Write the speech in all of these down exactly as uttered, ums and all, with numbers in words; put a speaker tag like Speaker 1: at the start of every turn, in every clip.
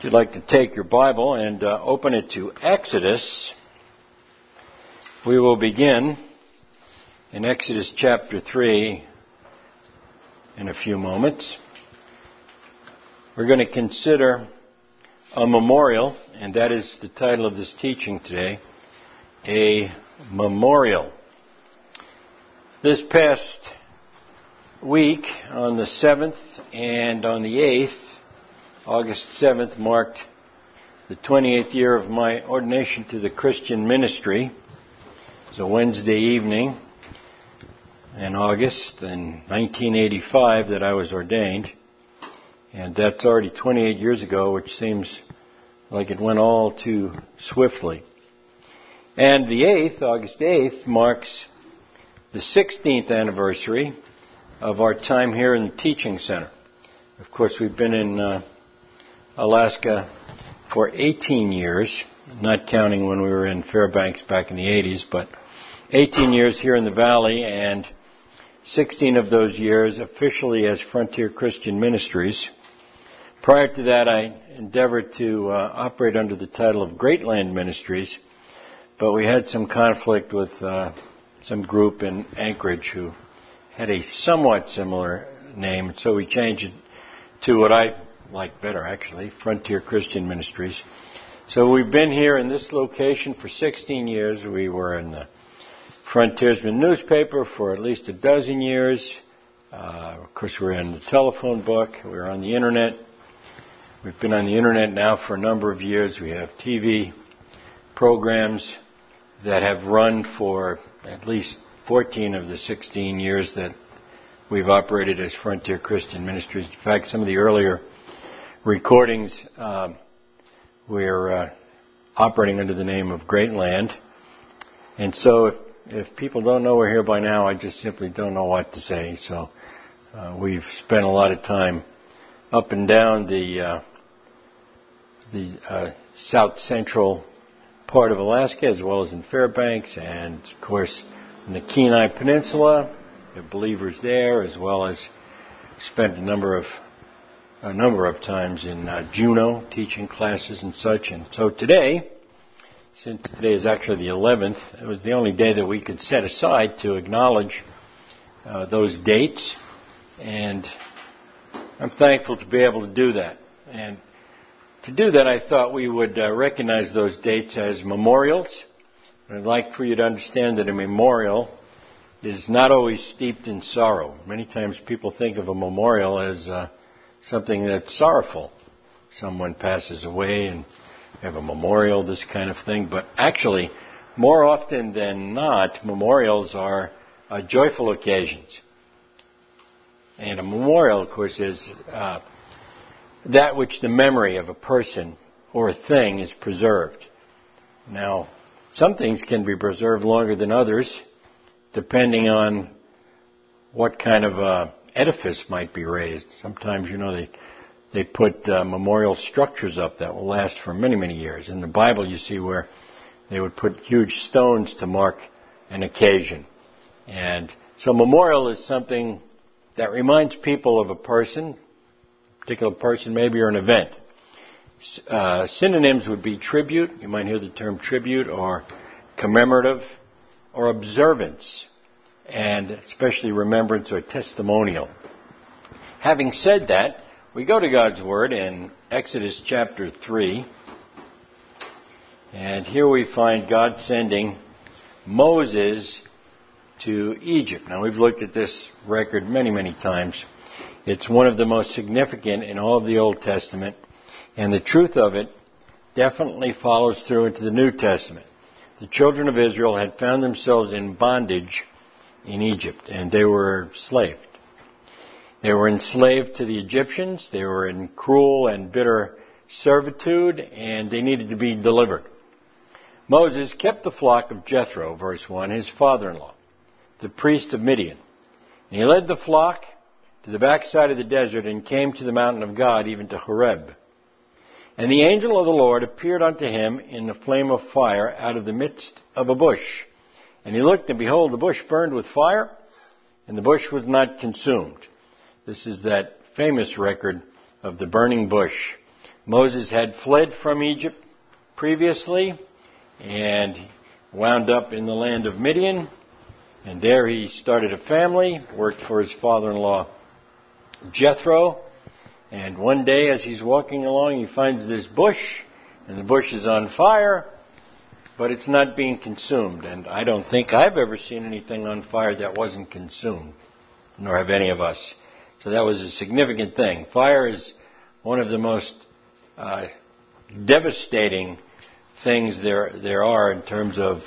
Speaker 1: you'd like to take your Bible and uh, open it to Exodus, we will begin in Exodus chapter three in a few moments. We're going to consider a memorial, and that is the title of this teaching today, a memorial. This past week, on the seventh and on the eighth, August seventh, marked the twenty-eighth year of my ordination to the Christian ministry. It was a Wednesday evening in August in nineteen eighty-five that I was ordained. And that's already twenty-eight years ago, which seems like it went all too swiftly. And the eighth, August eighth, marks the sixteenth anniversary of our time here in the Teaching Center. Of course, we've been in uh, Alaska for eighteen years, not counting when we were in Fairbanks back in the eighties, but eighteen years here in the Valley, and sixteen of those years officially as Frontier Christian Ministries. Prior to that, I endeavored to uh, operate under the title of Great Land Ministries, but we had some conflict with uh, some group in Anchorage who had a somewhat similar name, so we changed it to what I like better, actually, Frontier Christian Ministries. So we've been here in this location for sixteen years. We were in the Frontiersman newspaper for at least a dozen years. Uh, of course, we're in the telephone book. We're on the Internet. We've been on the Internet now for a number of years. We have T V programs that have run for at least fourteen of the sixteen years that we've operated as Frontier Christian Ministries. In fact, some of the earlier recordings, uh, we're uh, operating under the name of Great Land. And so if, if people don't know we're here by now, I just simply don't know what to say. So uh, we've spent a lot of time up and down the uh, the uh, south central part of Alaska, as well as in Fairbanks, and of course in the Kenai Peninsula. We have believers there, as well as spent a number of a number of times in uh, Juneau teaching classes and such. And so today, since today is actually the eleventh, it was the only day that we could set aside to acknowledge uh, those dates, and I'm thankful to be able to do that. And to do that, I thought we would uh, recognize those dates as memorials. And I'd like for you to understand that a memorial is not always steeped in sorrow. Many times people think of a memorial as uh, something that's sorrowful. Someone passes away and have a memorial, this kind of thing. But actually, more often than not, memorials are uh, joyful occasions. And a memorial, of course, is uh, that which the memory of a person or a thing is preserved. Now, some things can be preserved longer than others, depending on what kind of uh, edifice might be raised. Sometimes, you know, they they put uh, memorial structures up that will last for many, many years. In the Bible, you see where they would put huge stones to mark an occasion. And so memorial is something that reminds people of a person, a particular person maybe, or an event. Uh, synonyms would be tribute. You might hear the term tribute, or commemorative, or observance, and especially remembrance or testimonial. Having said that, we go to God's Word in Exodus chapter three, and here we find God sending Moses to Egypt. Now, we've looked at this record many, many times. It's one of the most significant in all of the Old Testament, and the truth of it definitely follows through into the New Testament. The children of Israel had found themselves in bondage in Egypt, and they were enslaved. They were enslaved to the Egyptians. They were in cruel and bitter servitude, and they needed to be delivered. Moses kept the flock of Jethro, verse one, his father-in-law, the priest of Midian. And he led the flock to the backside of the desert and came to the mountain of God, even to Horeb. And the angel of the Lord appeared unto him in the flame of fire out of the midst of a bush. And he looked, and behold, the bush burned with fire, and the bush was not consumed. This is that famous record of the burning bush Moses had fled from Egypt previously and wound up in the land of Midian. And there he started a family, worked for his father-in-law Jethro. And one day as he's walking along, he finds this bush, and the bush is on fire, but it's not being consumed. And I don't think I've ever seen anything on fire that wasn't consumed, nor have any of us. So that was a significant thing. Fire is one of the most uh, devastating things there there are in terms of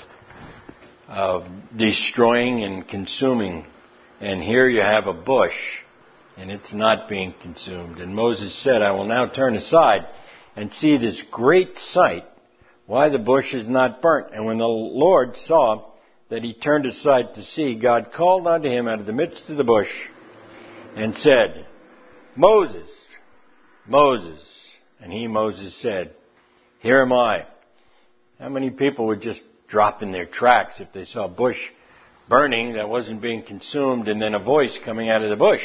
Speaker 1: of destroying and consuming. And here you have a bush, and it's not being consumed. And Moses said, I will now turn aside and see this great sight, why the bush is not burnt. And when the Lord saw that he turned aside to see, God called unto him out of the midst of the bush and said, Moses, Moses. And he, Moses, said, Here am I. How many people would just drop in their tracks if they saw a bush burning that wasn't being consumed and then a voice coming out of the bush?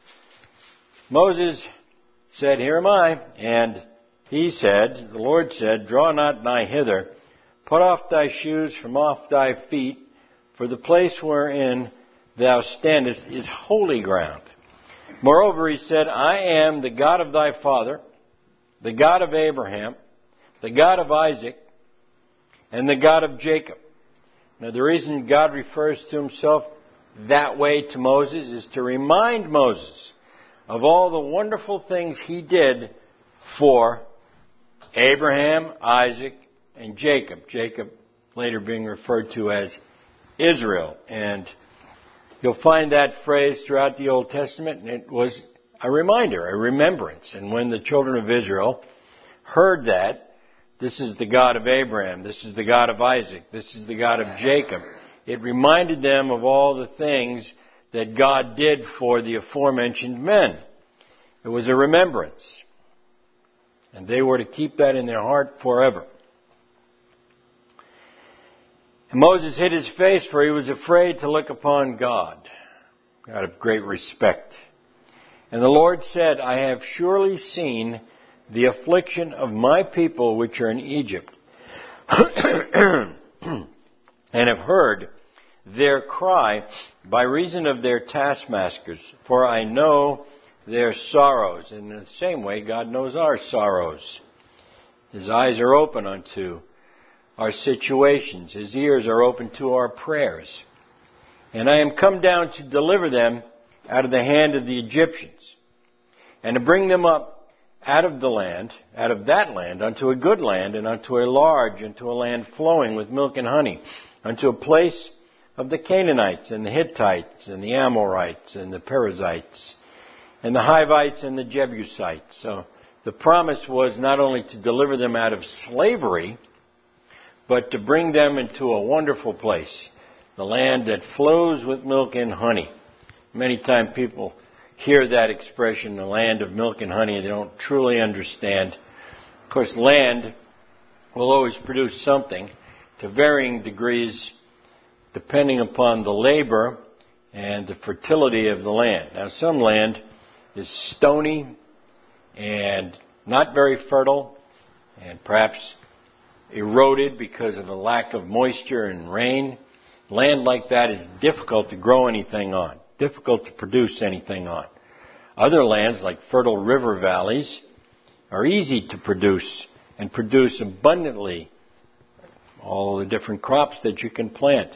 Speaker 1: Moses said, Here am I. And he said, the Lord said, Draw not nigh hither, put off thy shoes from off thy feet, for the place wherein thou standest is holy ground. Moreover, he said, I am the God of thy father, the God of Abraham, the God of Isaac, and the God of Jacob. Now, the reason God refers to himself that way to Moses is to remind Moses of all the wonderful things he did for Abraham, Isaac, and Jacob. Jacob later being referred to as Israel. And you'll find that phrase throughout the Old Testament, and it was a reminder, a remembrance. And when the children of Israel heard that, this is the God of Abraham, this is the God of Isaac, this is the God of Jacob, it reminded them of all the things that God did for the aforementioned men. It was a remembrance. And they were to keep that in their heart forever. And Moses hid his face, for he was afraid to look upon God, out of great respect. And the Lord said, I have surely seen the affliction of my people which are in Egypt, and have heard their cry by reason of their taskmasters, for I know their sorrows. And in the same way, God knows our sorrows. His eyes are open unto our situations. His ears are open to our prayers. And I am come down to deliver them out of the hand of the Egyptians, and to bring them up out of the land, out of that land, unto a good land, and unto a large, unto a land flowing with milk and honey, unto a place of the Canaanites, and the Hittites, and the Amorites, and the Perizzites, and the Hivites, and the Jebusites. So the promise was not only to deliver them out of slavery, but to bring them into a wonderful place, the land that flows with milk and honey. Many times people hear that expression, the land of milk and honey, and they don't truly understand. Of course, land will always produce something to varying degrees depending upon the labor and the fertility of the land. Now, some land is stony and not very fertile and perhaps eroded because of a lack of moisture and rain. Land like that is difficult to grow anything on, difficult to produce anything on. Other lands, like fertile river valleys, are easy to produce and produce abundantly all the different crops that you can plant.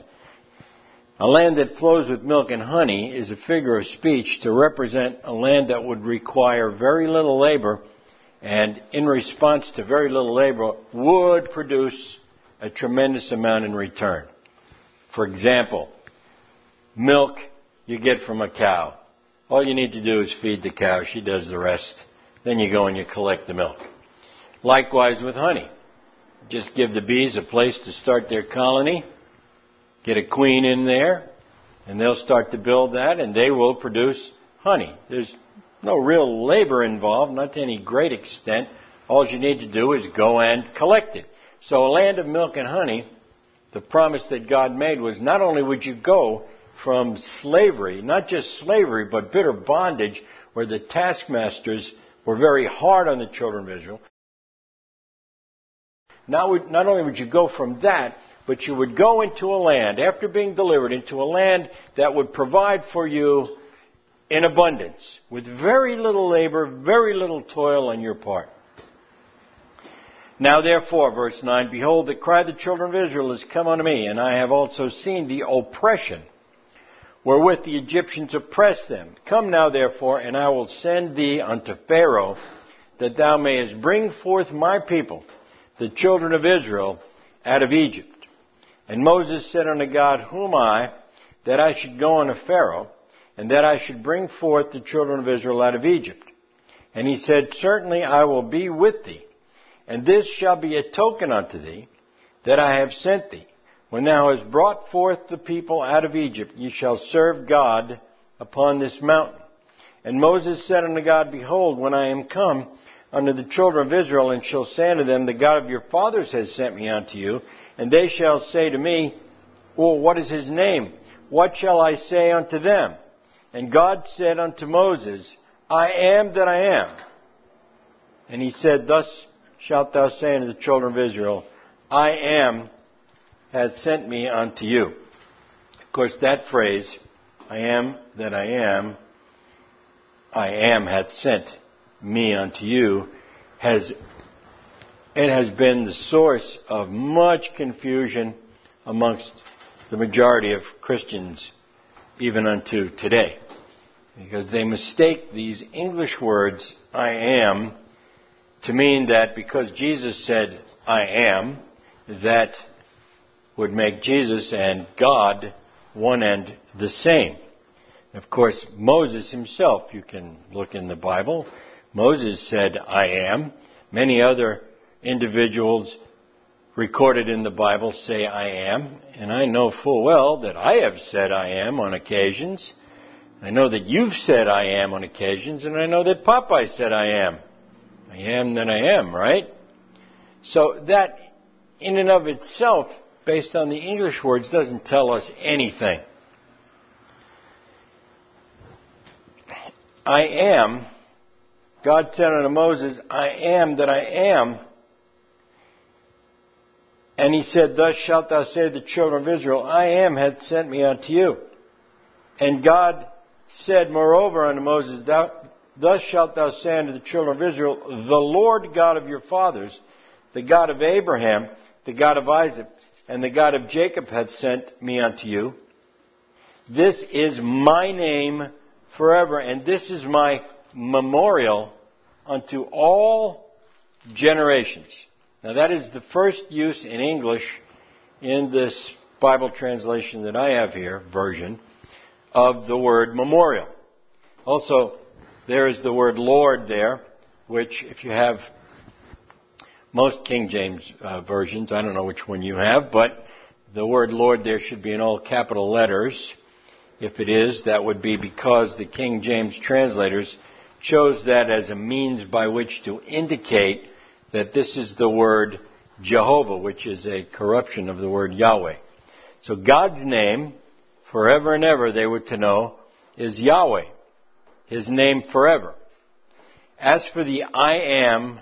Speaker 1: A land that flows with milk and honey is a figure of speech to represent a land that would require very little labor, and in response to very little labor would produce a tremendous amount in return. For example, milk you get from a cow. All you need to do is feed the cow. She does the rest. Then you go and you collect the milk. Likewise with honey. Just give the bees a place to start their colony. Get a queen in there, and they'll start to build that, and they will produce honey. There's no real labor involved, not to any great extent. All you need to do is go and collect it. So a land of milk and honey, the promise that God made was not only would you go from slavery, not just slavery, but bitter bondage, where the taskmasters were very hard on the children of Israel, not, would, not only would you go from that, but you would go into a land, after being delivered, into a land that would provide for you in abundance, with very little labor, very little toil on your part. Now therefore, verse nine, behold, the cry of the children of Israel is come unto me, and I have also seen the oppression wherewith the Egyptians oppress them. Come now therefore, and I will send thee unto Pharaoh, that thou mayest bring forth my people, the children of Israel, out of Egypt. And Moses said unto God, who am I, that I should go unto Pharaoh, and that I should bring forth the children of Israel out of Egypt? And he said, certainly I will be with thee, and this shall be a token unto thee, that I have sent thee. When thou hast brought forth the people out of Egypt, ye shall serve God upon this mountain. And Moses said unto God, behold, when I am come unto the children of Israel, and shall say unto them, the God of your fathers has sent me unto you, and they shall say to me, well, what is his name? What shall I say unto them? And God said unto Moses, I am that I am. And he said, thus shalt thou say unto the children of Israel, I am hath sent me unto you. Of course, that phrase, I am that I am, I am hath sent me unto you, has it has been the source of much confusion amongst the majority of Christians, even unto today. Because they mistake these English words, I am, to mean that because Jesus said, I am, that would make Jesus and God one and the same. Of course, Moses himself, you can look in the Bible, Moses said, I am. Many other individuals recorded in the Bible say, I am. And I know full well that I have said I am on occasions. I know that you've said I am on occasions, and I know that Popeye said I am. I am that I am, right? So that, in and of itself, based on the English words, doesn't tell us anything. I am, God said unto Moses, I am that I am. And he said, thus shalt thou say to the children of Israel, I am hath sent me unto you. And God said moreover unto Moses, thou, thus shalt thou say unto the children of Israel, the Lord God of your fathers, the God of Abraham, the God of Isaac, and the God of Jacob hath sent me unto you. This is my name forever, and this is my memorial unto all generations. Now that is the first use in English in this Bible translation that I have here, version, of the word memorial. Also, there is the word Lord there, which if you have most King James uh, versions, I don't know which one you have, but the word Lord there should be in all capital letters. If it is, that would be because the King James translators chose that as a means by which to indicate that this is the word Jehovah, which is a corruption of the word Yahweh. So God's name, forever and ever, they were to know, is Yahweh. His name forever. As for the I am,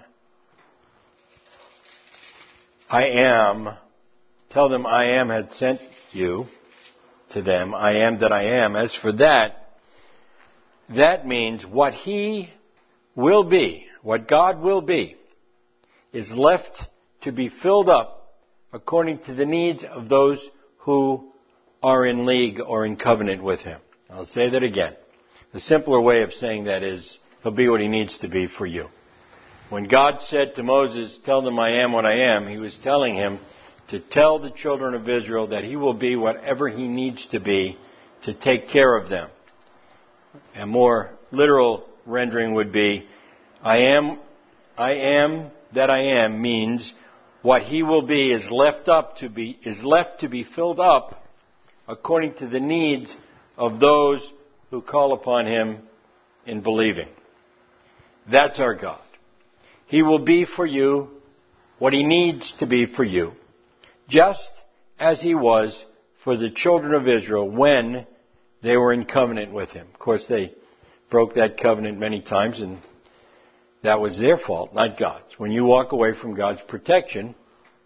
Speaker 1: I am, tell them I am had sent you to them. I am that I am. As for that, that means what He will be, what God will be, is left to be filled up according to the needs of those who are in league or in covenant with Him. I'll say that again. The simpler way of saying that is, He'll be what He needs to be for you. When God said to Moses, tell them I am what I am, He was telling him to tell the children of Israel that He will be whatever He needs to be to take care of them. A more literal rendering would be, I am, I am that I am means what He will be is left up to be, is left to be filled up according to the needs of those who call upon Him in believing. That's our God. He will be for you what He needs to be for you, just as He was for the children of Israel when they were in covenant with Him. Of course, they broke that covenant many times, and that was their fault, not God's. When you walk away from God's protection,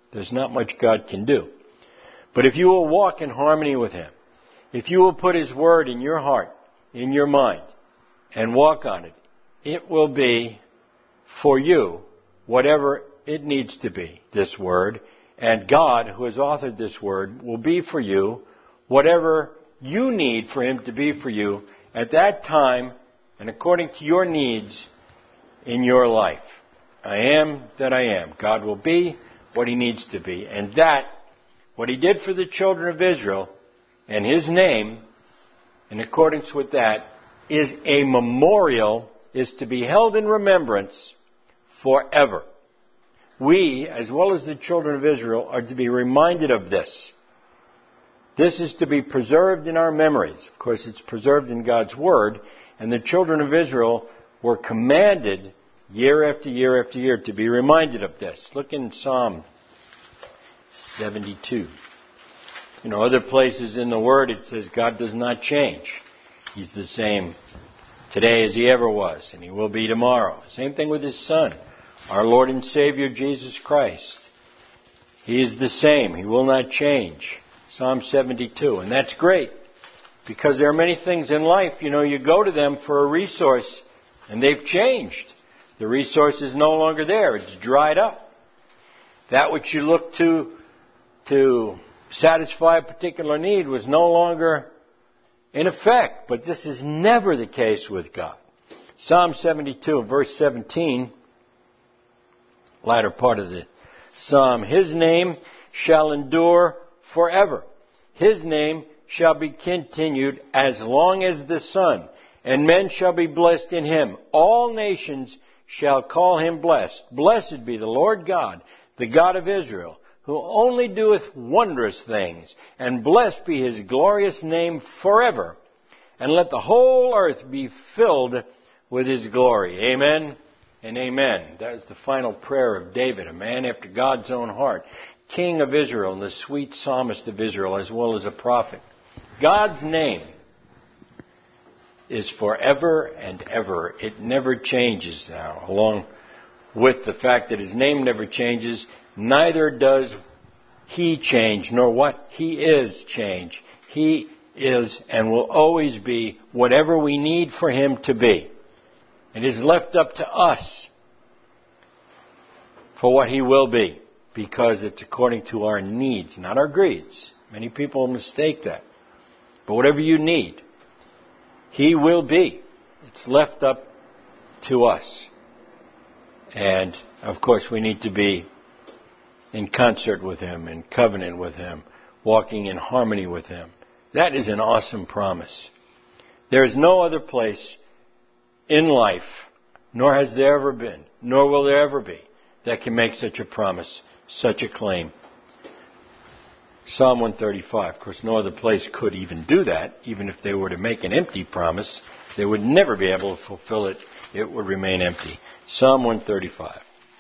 Speaker 1: There's not much God can do. But if you will walk in harmony with Him, if you will put His Word in your heart, in your mind, and walk on it, it will be for you whatever it needs to be, this Word. And God, who has authored this Word, will be for you whatever you need for Him to be for you at that time and according to your needs in your life. I am that I am. God will be what He needs to be. And that, what He did for the children of Israel, and His name, in accordance with that, is a memorial, is to be held in remembrance forever. We, as well as the children of Israel, are to be reminded of this. This is to be preserved in our memories. Of course, it's preserved in God's Word, and the children of Israel were commanded year after year after year to be reminded of this. Look in Psalm seventy-two. You know, other places in the Word it says God does not change. He's the same today as He ever was, and He will be tomorrow. Same thing with His Son, our Lord and Savior Jesus Christ. He is the same. He will not change. Psalm seventy-two. And that's great, because there are many things in life, you know, you go to them for a resource, and they've changed. The resource is no longer there. It's dried up. That which you look to to satisfy a particular need was no longer in effect. But this is never the case with God. Psalm seventy-two, verse seventeen, latter part of the psalm. His name shall endure forever. His name shall be continued as long as the sun, and men shall be blessed in Him. All nations shall call Him blessed. Blessed be the Lord God, the God of Israel, who only doeth wondrous things, and blessed be His glorious name forever. And let the whole earth be filled with His glory. Amen and amen. That is the final prayer of David, a man after God's own heart, King of Israel and the sweet psalmist of Israel, as well as a prophet. God's name is forever and ever. It never changes now. Along with the fact that His name never changes, neither does He change, nor what He is change. He is and will always be whatever we need for Him to be. It is left up to us for what He will be, because it's according to our needs, not our greeds. Many people mistake that. But whatever you need, He will be. It's left up to us. And, of course, we need to be in concert with Him, in covenant with Him, walking in harmony with Him. That is an awesome promise. There is no other place in life, nor has there ever been, nor will there ever be, that can make such a promise, such a claim. Psalm one thirty-five. Of course, no other place could even do that. Even if they were to make an empty promise, they would never be able to fulfill it. It would remain empty. Psalm one thirty-five.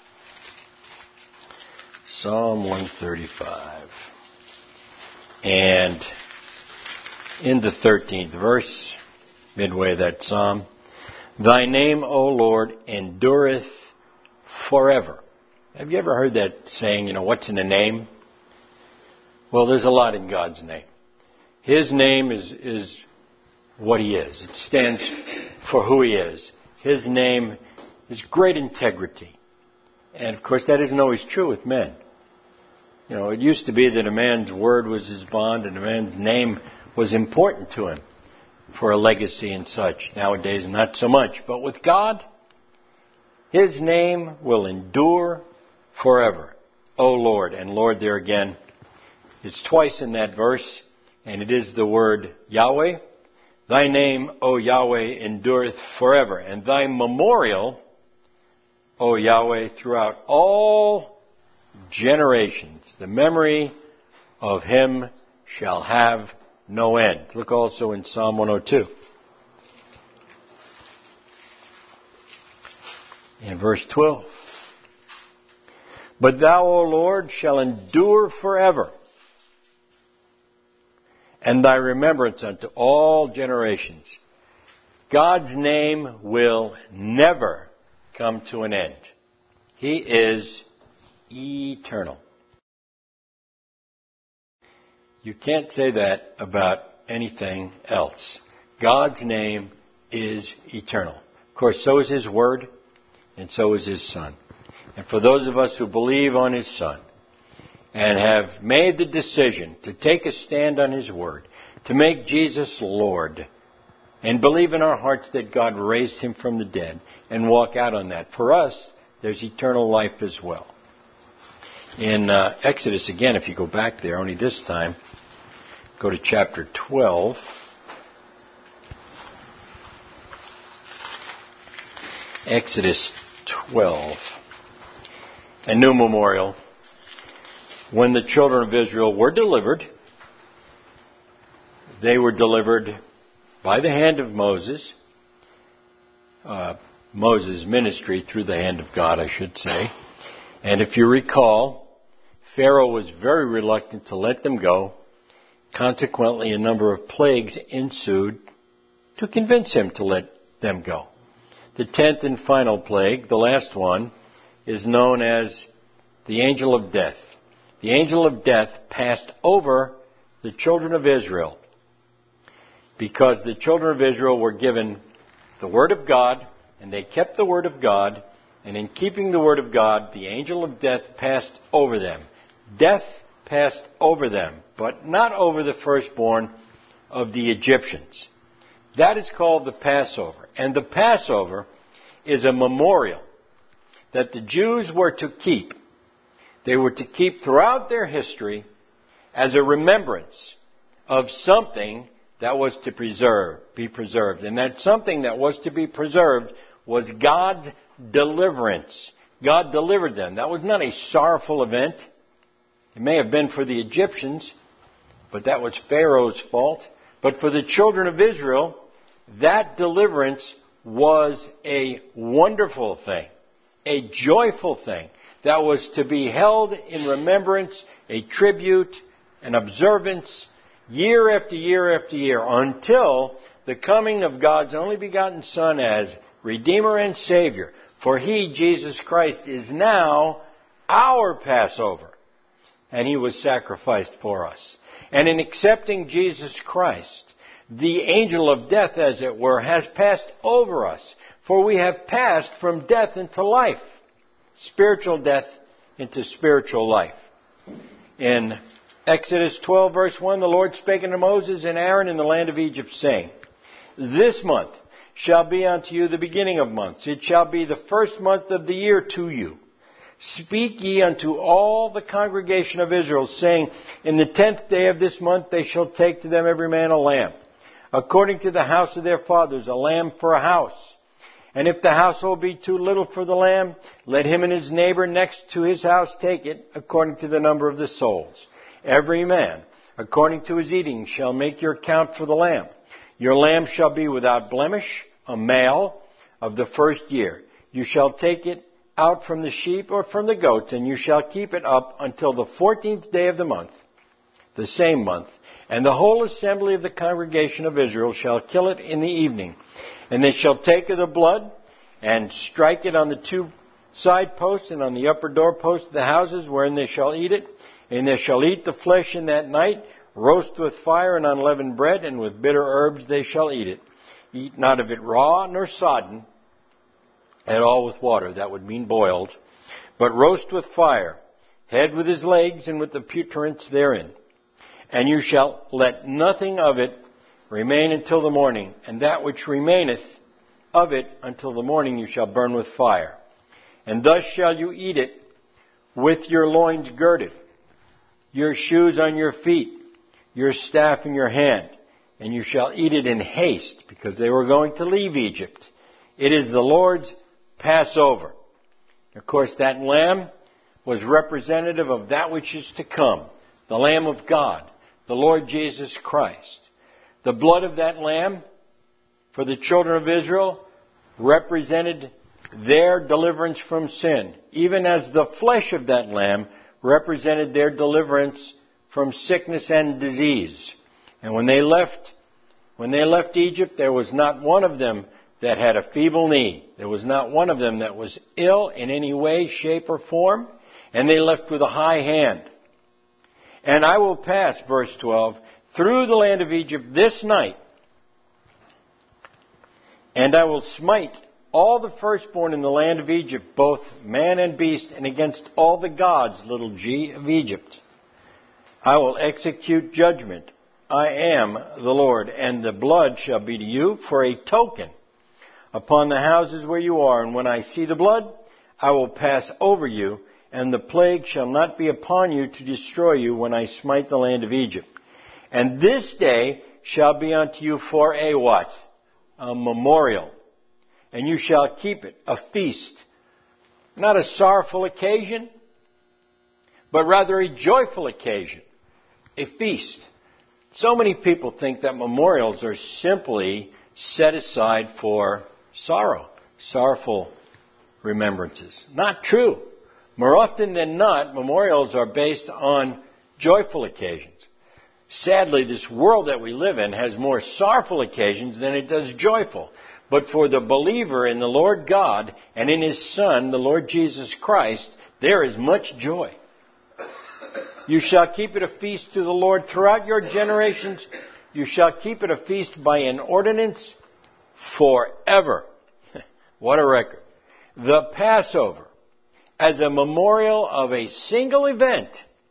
Speaker 1: Psalm one thirty-five. And in the thirteenth verse, midway of that psalm, Thy name, O Lord, endureth forever. Have you ever heard that saying, you know, what's in a name? Well, there's a lot in God's name. His name is, is what He is. It stands for who He is. His name is great integrity. And, of course, that isn't always true with men. You know, it used to be that a man's word was his bond and a man's name was important to him for a legacy and such. Nowadays, not so much. But with God, His name will endure forever. O Lord. And Lord there again, it's twice in that verse, and it is the word Yahweh. Thy name, O Yahweh, endureth forever, and Thy memorial, O Yahweh, throughout all generations. The memory of Him shall have no end. Look also in Psalm one oh two. In verse twelve. But Thou, O Lord, shall endure forever, and Thy remembrance unto all generations. God's name will never come to an end. He is eternal. You can't say that about anything else. God's name is eternal. Of course, so is His Word, and so is His Son. And for those of us who believe on His Son and have made the decision to take a stand on His Word, to make Jesus Lord, and believe in our hearts that God raised Him from the dead, and walk out on that, for us, there's eternal life as well. In uh, Exodus, again, if you go back there, only this time, go to chapter twelve. Exodus twelve. A new memorial. When the children of Israel were delivered, they were delivered by the hand of Moses. Uh, Moses' ministry through the hand of God, I should say. And if you recall, Pharaoh was very reluctant to let them go. Consequently, a number of plagues ensued to convince him to let them go. The tenth and final plague, the last one, is known as the angel of death. The angel of death passed over the children of Israel because the children of Israel were given the Word of God, and they kept the Word of God, and in keeping the Word of God, the angel of death passed over them. Death passed over them, but not over the firstborn of the Egyptians. That is called the Passover. And the Passover is a memorial that the Jews were to keep. They were to keep throughout their history as a remembrance of something that was to preserve, be preserved. And that something that was to be preserved was God's deliverance. God delivered them. That was not a sorrowful event. It may have been for the Egyptians, but that was Pharaoh's fault. But for the children of Israel, that deliverance was a wonderful thing, a joyful thing that was to be held in remembrance, a tribute, an observance, year after year after year, until the coming of God's only begotten Son as Redeemer and Savior. For He, Jesus Christ, is now our Passover. And He was sacrificed for us. And in accepting Jesus Christ, the angel of death, as it were, has passed over us. For we have passed from death into life. Spiritual death into spiritual life. In Exodus twelve, verse one, the Lord spake unto Moses and Aaron in the land of Egypt, saying, This month shall be unto you the beginning of months. It shall be the first month of the year to you. Speak ye unto all the congregation of Israel, saying, In the tenth day of this month they shall take to them every man a lamb, according to the house of their fathers, a lamb for a house. And if the household be too little for the lamb, let him and his neighbor next to his house take it, according to the number of the souls. Every man, according to his eating, shall make your count for the lamb. Your lamb shall be without blemish, a male of the first year. You shall take it out from the sheep or from the goats, and you shall keep it up until the fourteenth day of the month, the same month. And the whole assembly of the congregation of Israel shall kill it in the evening. And they shall take of the blood and strike it on the two side posts and on the upper door posts of the houses wherein they shall eat it. And they shall eat the flesh in that night, roast with fire and unleavened bread, and with bitter herbs they shall eat it. Eat not of it raw nor sodden, at all with water, that would mean boiled, but roast with fire, head with his legs and with the putrents therein. And you shall let nothing of it remain until the morning, and that which remaineth of it until the morning you shall burn with fire. And thus shall you eat it with your loins girded, your shoes on your feet, your staff in your hand, and you shall eat it in haste, because they were going to leave Egypt. It is the Lord's Passover. Of course, that lamb was representative of that which is to come, the Lamb of God, the Lord Jesus Christ. The blood of that lamb for the children of Israel represented their deliverance from sin, even as the flesh of that lamb represented their deliverance from sickness and disease. And when they left, when they left Egypt, there was not one of them that had a feeble knee. There was not one of them that was ill in any way, shape, or form. And they left with a high hand. And I will pass, verse twelve, through the land of Egypt this night, and I will smite all the firstborn in the land of Egypt, both man and beast, and against all the gods, little g, of Egypt. I will execute judgment. I am the Lord, and the blood shall be to you for a token upon the houses where you are. And when I see the blood, I will pass over you, and the plague shall not be upon you to destroy you when I smite the land of Egypt. And this day shall be unto you for a what? A memorial. And you shall keep it, a feast. Not a sorrowful occasion, but rather a joyful occasion. A feast. So many people think that memorials are simply set aside for sorrow, sorrowful remembrances. Not true. More often than not, memorials are based on joyful occasions. Sadly, this world that we live in has more sorrowful occasions than it does joyful. But for the believer in the Lord God and in His Son, the Lord Jesus Christ, there is much joy. You shall keep it a feast to the Lord throughout your generations. You shall keep it a feast by an ordinance forever. What a record. The Passover, as a memorial of a single event,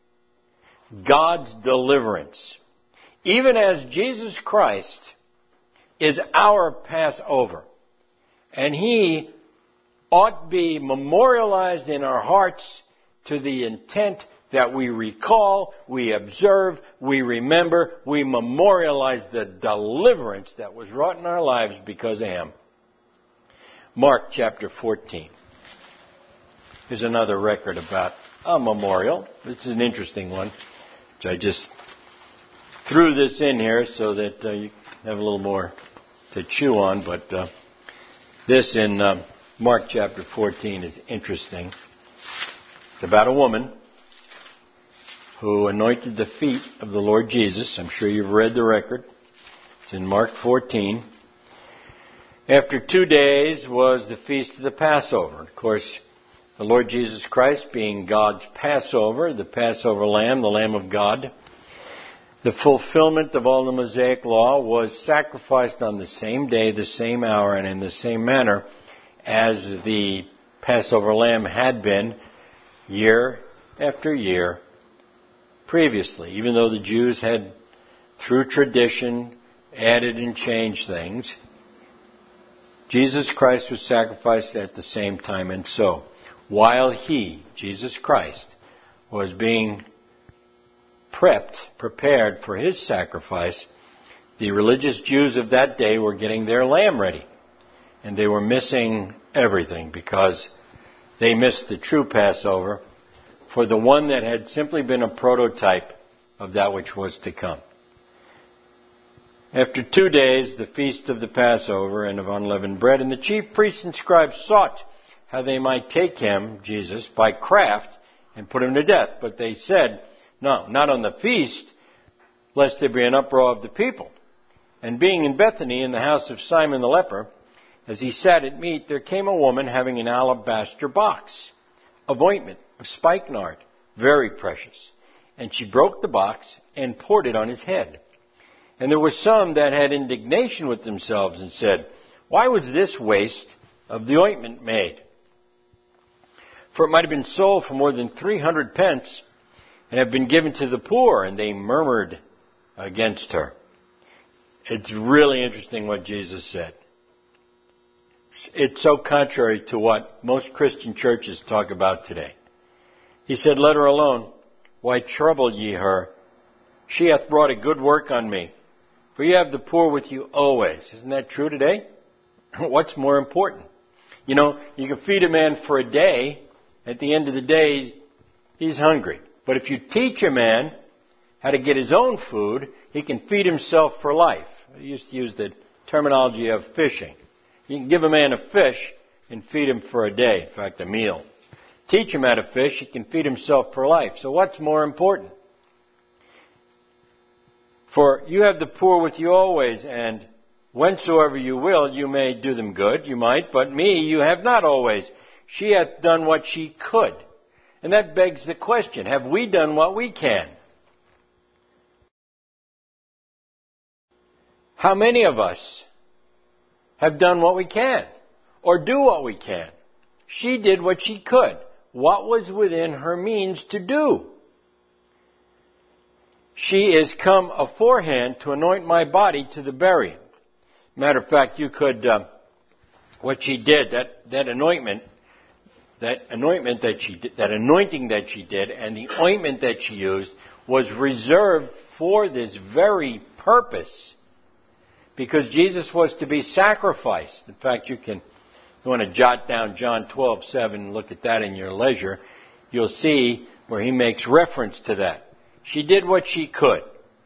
Speaker 1: God's deliverance. Even as Jesus Christ is our Passover, and He ought to be memorialized in our hearts to the intent that we recall, we observe, we remember, we memorialize the deliverance that was wrought in our lives because of Him. Mark chapter fourteen. Here's another record about a memorial. This is an interesting one, which I just threw this in here so that uh, you have a little more to chew on. But uh, this in uh, Mark chapter fourteen is interesting. It's about a woman who anointed the feet of the Lord Jesus. I'm sure you've read the record. It's in Mark fourteen. After two days was the feast of the Passover. Of course, the Lord Jesus Christ being God's Passover, the Passover Lamb, the Lamb of God, the fulfillment of all the Mosaic law, was sacrificed on the same day, the same hour, and in the same manner as the Passover Lamb had been year after year previously, even though the Jews had, through tradition, added and changed things. Jesus Christ was sacrificed at the same time, and so, while He, Jesus Christ, was being prepped, prepared for His sacrifice, the religious Jews of that day were getting their lamb ready. And they were missing everything because they missed the true Passover for the one that had simply been a prototype of that which was to come. After two days, the feast of the Passover and of unleavened bread, and the chief priests and scribes sought how they might take Him, Jesus, by craft and put Him to death. But they said, no, not on the feast, lest there be an uproar of the people. And being in Bethany in the house of Simon the leper, as he sat at meat, there came a woman having an alabaster box of ointment of spikenard, very precious. And she broke the box and poured it on His head. And there were some that had indignation with themselves and said, why was this waste of the ointment made? For it might have been sold for more than three hundred pence and have been given to the poor. And they murmured against her. It's really interesting what Jesus said. It's so contrary to what most Christian churches talk about today. He said, let her alone. Why trouble ye her? She hath wrought a good work on me. For you have the poor with you always. Isn't that true today? What's more important? You know, you can feed a man for a day. At the end of the day, he's hungry. But if you teach a man how to get his own food, he can feed himself for life. I used to use the terminology of fishing. You can give a man a fish and feed him for a day, in fact, a meal. Teach him how to fish, he can feed himself for life. So what's more important? For you have the poor with you always, and whensoever you will, you may do them good, you might, but me you have not always. She hath done what she could. And that begs the question, have we done what we can? How many of us have done what we can or do what we can? She did what she could. What was within her means to do? She is come aforehand to anoint my body to the burying. Matter of fact, you could, uh, what she did, that, that anointment, that anointment that she did, that anointing that she did, and the ointment that she used was reserved for this very purpose, because Jesus was to be sacrificed. In fact, you can, you want to jot down John twelve seven and look at that in your leisure. You'll see where he makes reference to that. She did what she could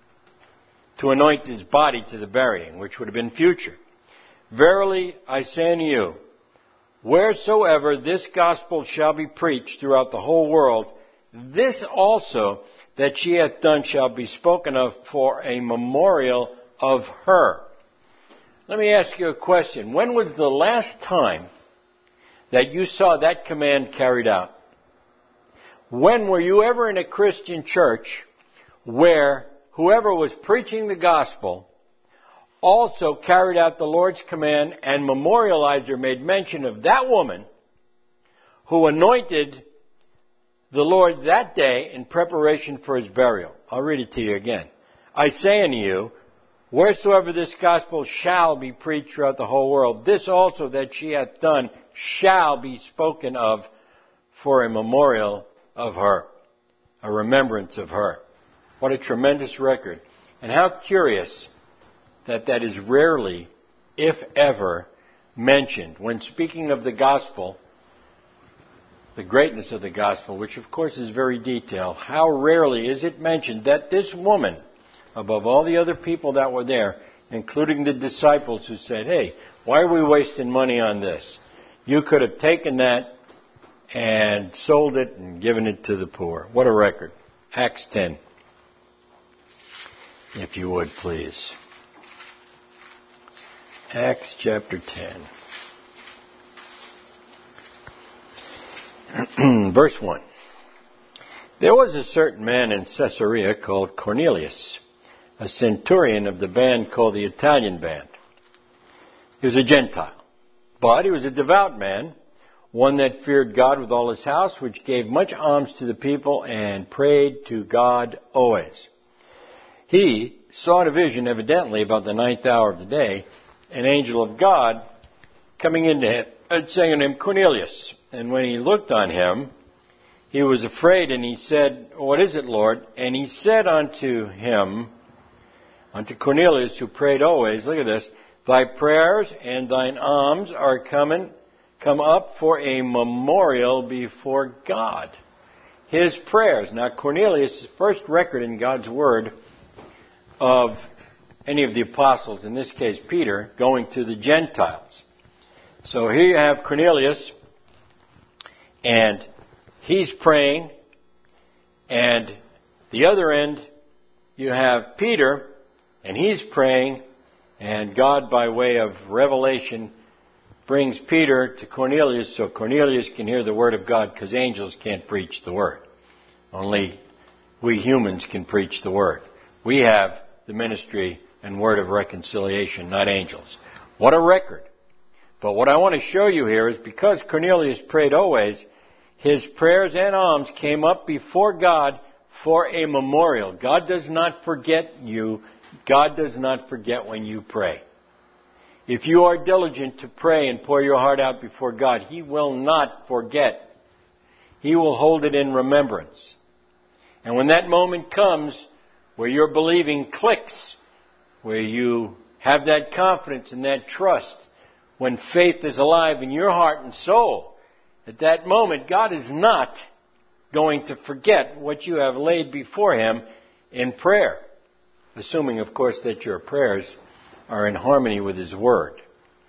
Speaker 1: to anoint his body to the burying, which would have been future. Verily, I say unto you, wheresoever this gospel shall be preached throughout the whole world, this also that she hath done shall be spoken of for a memorial of her. Let me ask you a question. When was the last time that you saw that command carried out? When were you ever in a Christian church where whoever was preaching the gospel also carried out the Lord's command and memorialized or made mention of that woman who anointed the Lord that day in preparation for his burial? I'll read it to you again. I say unto you, wheresoever this gospel shall be preached throughout the whole world, this also that she hath done shall be spoken of for a memorial of her, a remembrance of her. What a tremendous record. And how curious that that is rarely, if ever, mentioned. When speaking of the gospel, the greatness of the gospel, which of course is very detailed, how rarely is it mentioned that this woman, above all the other people that were there, including the disciples who said, hey, why are we wasting money on this? You could have taken that and sold it and given it to the poor. What a record. Acts ten. If you would, please. Acts chapter ten. Verse one. There was a certain man in Caesarea called Cornelius, a centurion of the band called the Italian band. He was a Gentile, but he was a devout man, one that feared God with all his house, which gave much alms to the people and prayed to God always. He saw in a vision, evidently about the ninth hour of the day, an angel of God coming into him and saying unto him, Cornelius. And when he looked on him, he was afraid, and he said, what is it, Lord? And he said unto him, unto Cornelius, who prayed always, look at this, thy prayers and thine alms are coming, come up for a memorial before God. His prayers. Now, Cornelius' first record in God's Word of any of the apostles, in this case Peter, going to the Gentiles. So here you have Cornelius, and he's praying, and the other end you have Peter, and he's praying, and God, by way of revelation, brings Peter to Cornelius so Cornelius can hear the Word of God, because angels can't preach the Word. Only we humans can preach the Word. We have the ministry and word of reconciliation, not angels. What a record. But what I want to show you here is because Cornelius prayed always, his prayers and alms came up before God for a memorial. God does not forget you. God does not forget when you pray. If you are diligent to pray and pour your heart out before God, He will not forget. He will hold it in remembrance. And when that moment comes where your believing clicks, where you have that confidence and that trust, when faith is alive in your heart and soul, at that moment, God is not going to forget what you have laid before Him in prayer. Assuming, of course, that your prayers are in harmony with His Word.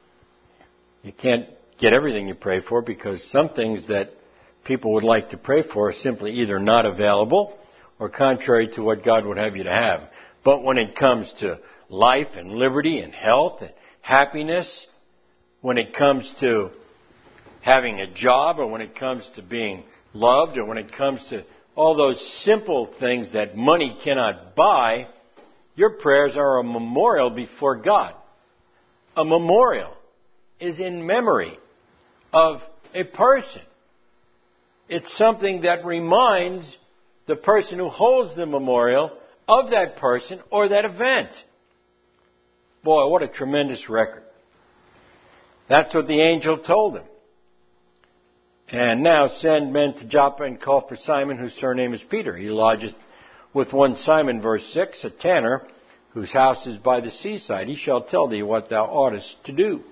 Speaker 1: You can't get everything you pray for, because some things that people would like to pray for are simply either not available or contrary to what God would have you to have. But when it comes to life and liberty and health and happiness, when it comes to having a job, or when it comes to being loved, or when it comes to all those simple things that money cannot buy, Your prayers are a memorial before God. A memorial is in memory of a person. It's something that reminds the person who holds the memorial of that person or that event. Boy, what a tremendous record. That's what the angel told him. And now send men to Joppa and call for Simon, whose surname is Peter. He lodgeth with one Simon, verse six, a tanner, whose house is by the seaside. He shall tell thee what thou oughtest to do.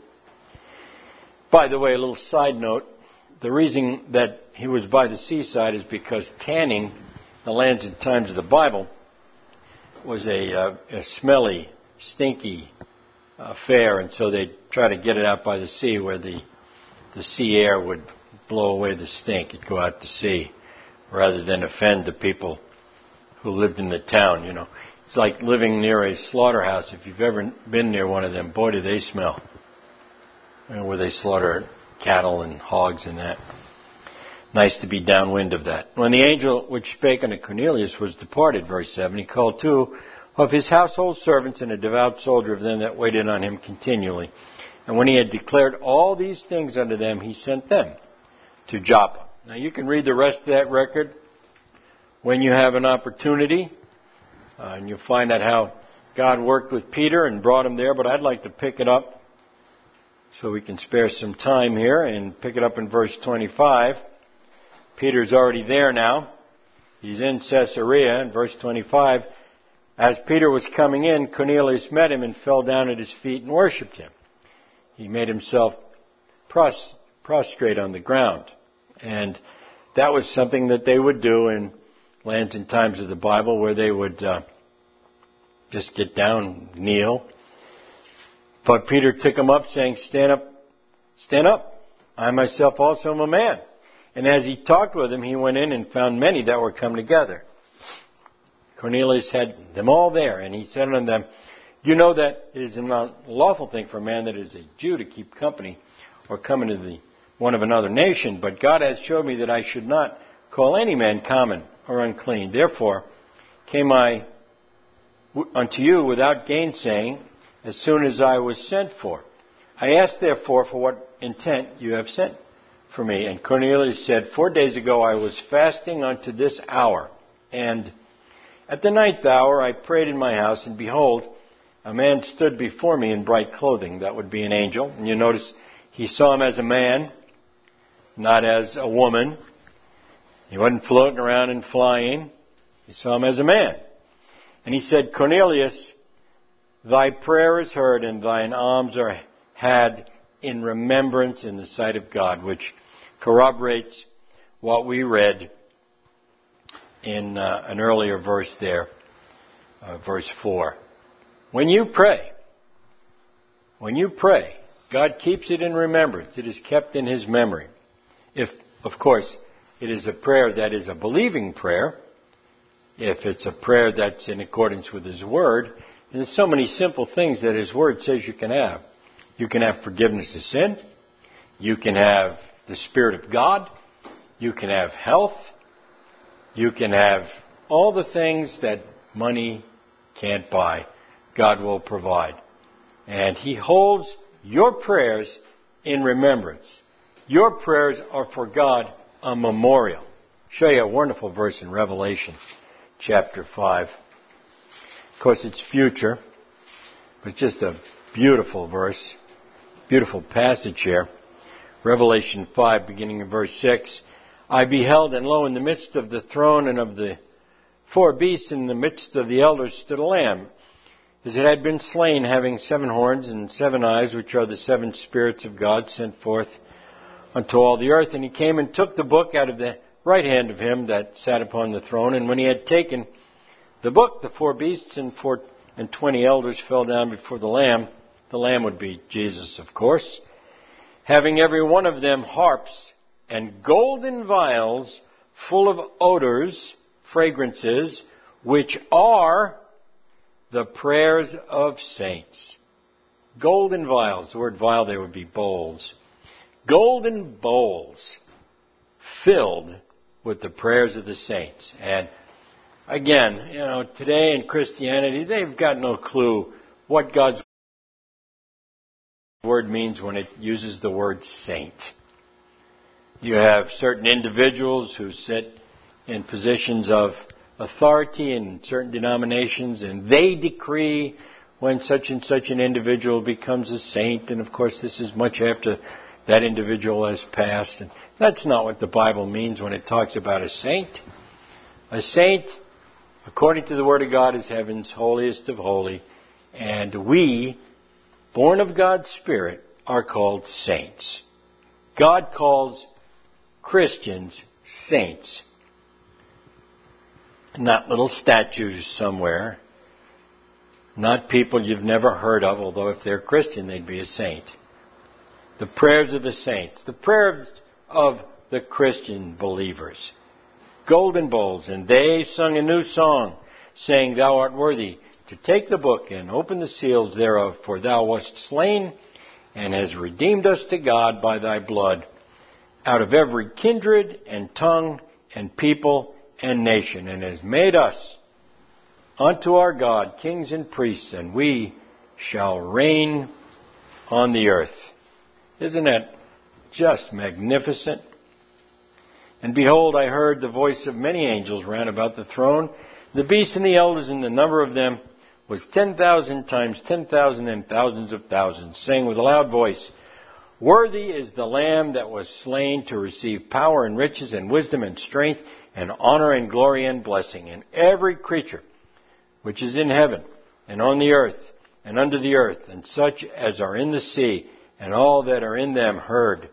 Speaker 1: By the way, a little side note. The reason that he was by the seaside is because tanning, the lands and times of the Bible, was a, uh, a smelly, stinky affair, and so they try to get it out by the sea where the the sea air would blow away the stink. It'd go out to sea rather than offend the people who lived in the town, you know. It's like living near a slaughterhouse. If you've ever been near one of them, boy, do they smell. You know, where they slaughter cattle and hogs and that. Nice to be downwind of that. When the angel which spake unto Cornelius was departed, verse seven, he called two of his household servants and a devout soldier of them that waited on him continually. And when he had declared all these things unto them, he sent them to Joppa. Now you can read the rest of that record when you have an opportunity. Uh, and you'll find out how God worked with Peter and brought him there. But I'd like to pick it up so we can spare some time here and pick it up in verse twenty-five. Peter's already there now. He's in Caesarea. In verse twenty-five, as Peter was coming in, Cornelius met him and fell down at his feet and worshipped him. He made himself pros- prostrate on the ground. And that was something that they would do in lands and times of the Bible, where they would uh, just get down, kneel. But Peter took him up, saying, Stand up, stand up. I myself also am a man. And as he talked with him, he went in and found many that were come together. Cornelius had them all there, and he said unto them, You know that it is a lawful thing for a man that is a Jew to keep company or come into the one of another nation, but God hath showed me that I should not call any man common or unclean. Therefore came I unto you without gainsaying, as soon as I was sent for. I asked therefore for what intent you have sent for me. And Cornelius said, Four days ago I was fasting unto this hour, and at the ninth hour I prayed in my house, and behold, a man stood before me in bright clothing. That would be an angel. And you notice he saw him as a man, not as a woman. He wasn't floating around and flying. He saw him as a man. And he said, Cornelius, thy prayer is heard, and thine alms are had in remembrance in the sight of God, which corroborates what we read in uh, an earlier verse there, uh, verse four. When you pray, when you pray, God keeps it in remembrance. It is kept in His memory. If, of course, it is a prayer that is a believing prayer, if it's a prayer that's in accordance with His Word, and there's so many simple things that His Word says you can have. You can have forgiveness of sin. You can have the Spirit of God. You can have health. You can have all the things that money can't buy. God will provide. And He holds your prayers in remembrance. Your prayers are for God a memorial. I'll show you a wonderful verse in Revelation chapter five. Of course, it's future, but it's just a beautiful verse, beautiful passage here. Revelation five, beginning in verse six. I beheld, and lo, in the midst of the throne and of the four beasts, in the midst of the elders, stood a lamb, as it had been slain, having seven horns and seven eyes, which are the seven spirits of God sent forth unto all the earth. And he came and took the book out of the right hand of him that sat upon the throne. And when he had taken the book, the four beasts and four and twenty elders fell down before the Lamb. The Lamb would be Jesus, of course, having every one of them harps and golden vials full of odors, fragrances, which are the prayers of saints. Golden vials. The word vial there would be bowls. Golden bowls filled with the prayers of the saints. And Again, you know, today in Christianity, they've got no clue what God's word means when it uses the word saint. You have certain individuals who sit in positions of authority in certain denominations, and they decree when such and such an individual becomes a saint. And of course, this is much after that individual has passed. And that's not what the Bible means when it talks about a saint. A saint, according to the Word of God, is heaven's holiest of holy. And we, born of God's Spirit, are called saints. God calls Christians saints. Not little statues somewhere. Not people you've never heard of, although if they're Christian, they'd be a saint. The prayers of the saints. The prayers of the Christian believers. Golden bowls. And they sung a new song, saying, Thou art worthy to take the book and open the seals thereof, for thou wast slain and hast redeemed us to God by thy blood out of every kindred and tongue and people and nation, and has made us unto our God kings and priests, and we shall reign on the earth. Isn't that just magnificent? And behold, I heard the voice of many angels round about the throne, the beasts and the elders, and the number of them was ten thousand times ten thousand and thousands of thousands, saying with a loud voice, Worthy is the Lamb that was slain to receive power and riches and wisdom and strength and honor and glory and blessing. And every creature which is in heaven and on the earth and under the earth, and such as are in the sea, and all that are in them heard,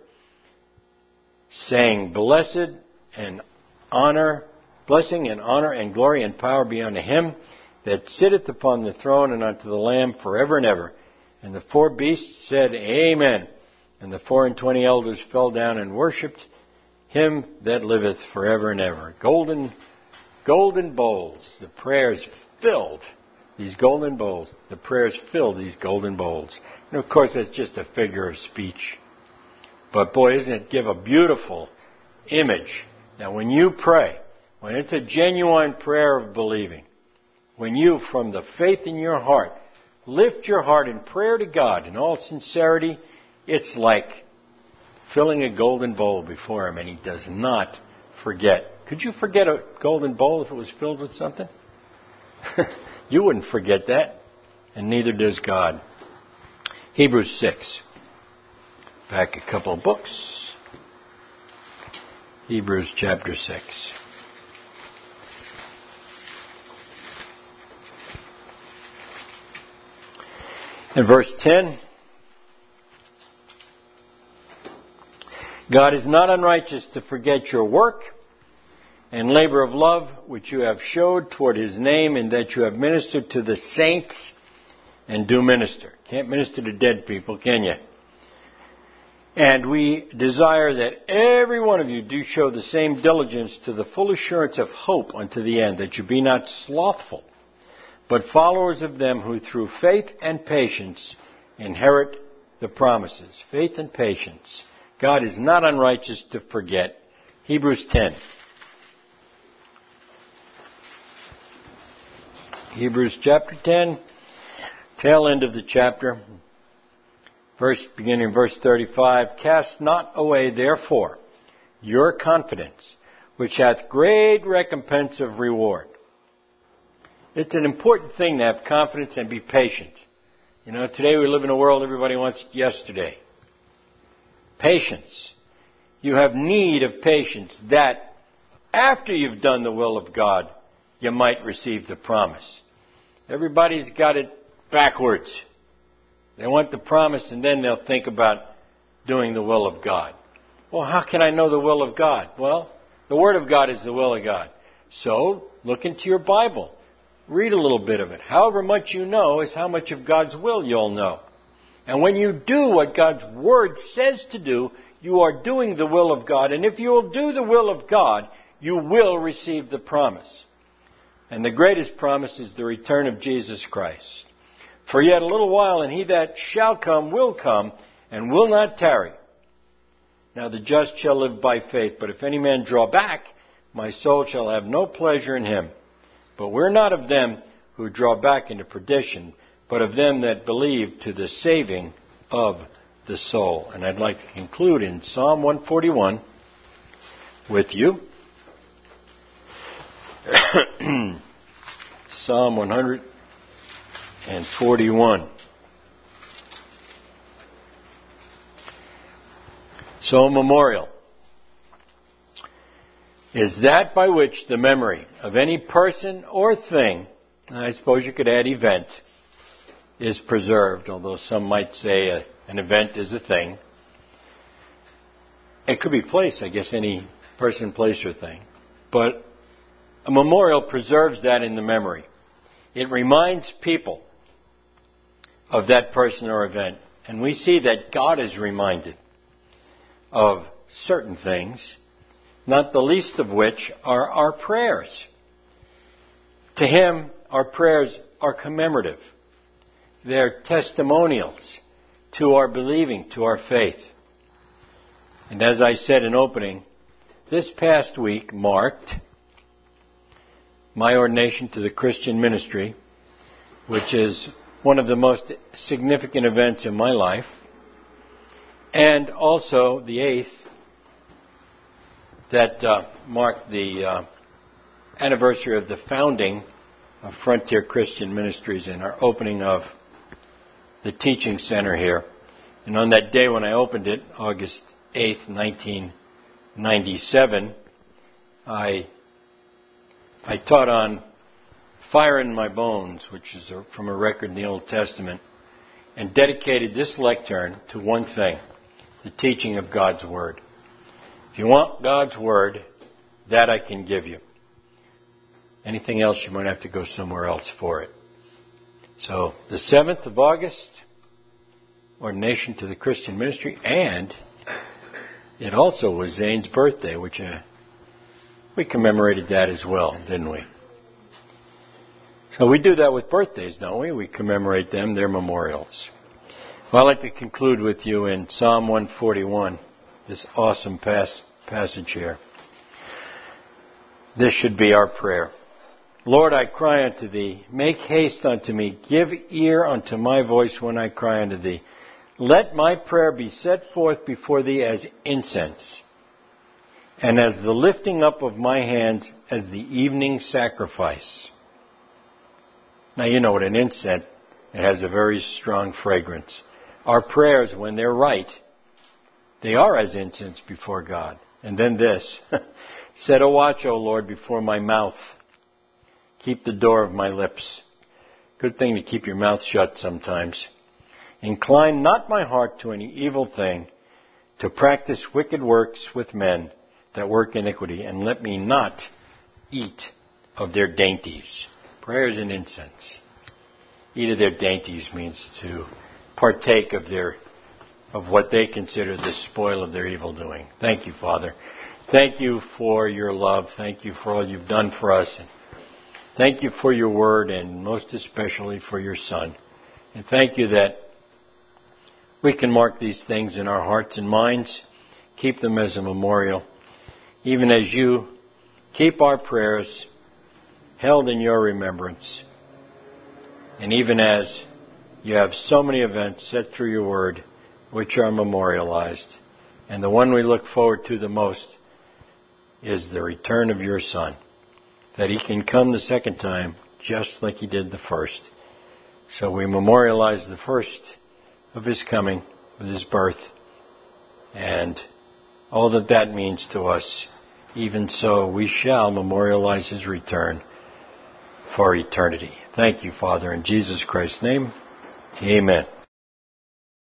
Speaker 1: saying, Blessed and honor, blessing and honor and glory and power be unto him that sitteth upon the throne and unto the Lamb forever and ever. And the four beasts said, Amen. And the four and twenty elders fell down and worshipped him that liveth forever and ever. Golden, golden bowls. The prayers filled these golden bowls. The prayers filled these golden bowls. And of course, that's just a figure of speech. But boy, doesn't it give a beautiful image. Now, when you pray, when it's a genuine prayer of believing, when you, from the faith in your heart, lift your heart in prayer to God in all sincerity, it's like filling a golden bowl before him, and he does not forget. Could you forget a golden bowl if it was filled with something? You wouldn't forget that, and neither does God. Hebrews six. Back a couple of books. Hebrews chapter six. In verse ten, God is not unrighteous to forget your work and labor of love which you have showed toward his name, in that you have ministered to the saints and do minister. Can't minister to dead people, can you? And we desire that every one of you do show the same diligence to the full assurance of hope unto the end, that you be not slothful, but followers of them who through faith and patience inherit the promises. Faith and patience. God is not unrighteous to forget. Hebrews ten. Hebrews chapter ten, tail end of the chapter. Verse, beginning in verse thirty-five, Cast not away, therefore, your confidence, which hath great recompense of reward. It's an important thing to have confidence and be patient. You know, today we live in a world everybody wants yesterday. Patience. You have need of patience, that after you've done the will of God, you might receive the promise. Everybody's got it backwards. They want the promise, and then they'll think about doing the will of God. Well, how can I know the will of God? Well, the Word of God is the will of God. So, look into your Bible. Read a little bit of it. However much you know is how much of God's will you'll know. And when you do what God's Word says to do, you are doing the will of God. And if you will do the will of God, you will receive the promise. And the greatest promise is the return of Jesus Christ. For yet a little while, and he that shall come will come, and will not tarry. Now the just shall live by faith. But if any man draw back, my soul shall have no pleasure in him. But we're not of them who draw back into perdition, but of them that believe to the saving of the soul. And I'd like to conclude in Psalm one forty-one with you. Psalm one forty-one. So a memorial is that by which the memory of any person or thing, and I suppose you could add event, is preserved, although some might say a, an event is a thing. It could be place, I guess, any person, place, or thing. But a memorial preserves that in the memory. It reminds people of that person or event. And we see that God is reminded of certain things, not the least of which are our prayers. To Him, our prayers are commemorative. They're testimonials to our believing, to our faith. And as I said in opening, this past week marked my ordination to the Christian ministry, which is one of the most significant events in my life, and also the eighth that uh, marked the uh, anniversary of the founding of Frontier Christian Ministries and our opening of the teaching center here. And on that day when I opened it, August eighth, nineteen ninety-seven, I I taught on Fire in My Bones, which is a, from a record in the Old Testament, and dedicated this lectern to one thing, the teaching of God's Word. If you want God's Word, that I can give you. Anything else, you might have to go somewhere else for it. So, the seventh of August, ordination to the Christian ministry, and it also was Zane's birthday, which uh, we commemorated that as well, didn't we? So we do that with birthdays, don't we? We commemorate them, they're memorials. Well, I'd like to conclude with you in Psalm one forty-one, this awesome pas- passage here. This should be our prayer. Lord, I cry unto Thee. Make haste unto me. Give ear unto my voice when I cry unto Thee. Let my prayer be set forth before Thee as incense, and as the lifting up of my hands as the evening sacrifice. Now you know what an incense, it has a very strong fragrance. Our prayers, when they're right, they are as incense before God. And then this, set a watch, O Lord, before my mouth. Keep the door of my lips. Good thing to keep your mouth shut sometimes. Incline not my heart to any evil thing, to practice wicked works with men that work iniquity, and let me not eat of their dainties. Prayers and incense. Eat of their dainties means to partake of their of what they consider the spoil of their evil doing. Thank you, Father. Thank you for your love. Thank you for all you've done for us. And thank you for your word, and most especially for your Son. And thank you that we can mark these things in our hearts and minds, keep them as a memorial, even as you keep our prayers held in your remembrance. And even as you have so many events set through your word, which are memorialized. And the one we look forward to the most is the return of your Son, that He can come the second time just like He did the first. So we memorialize the first of His coming with His birth and all that that means to us. Even so, we shall memorialize His return for eternity. Thank you, Father, in Jesus Christ's name. Amen.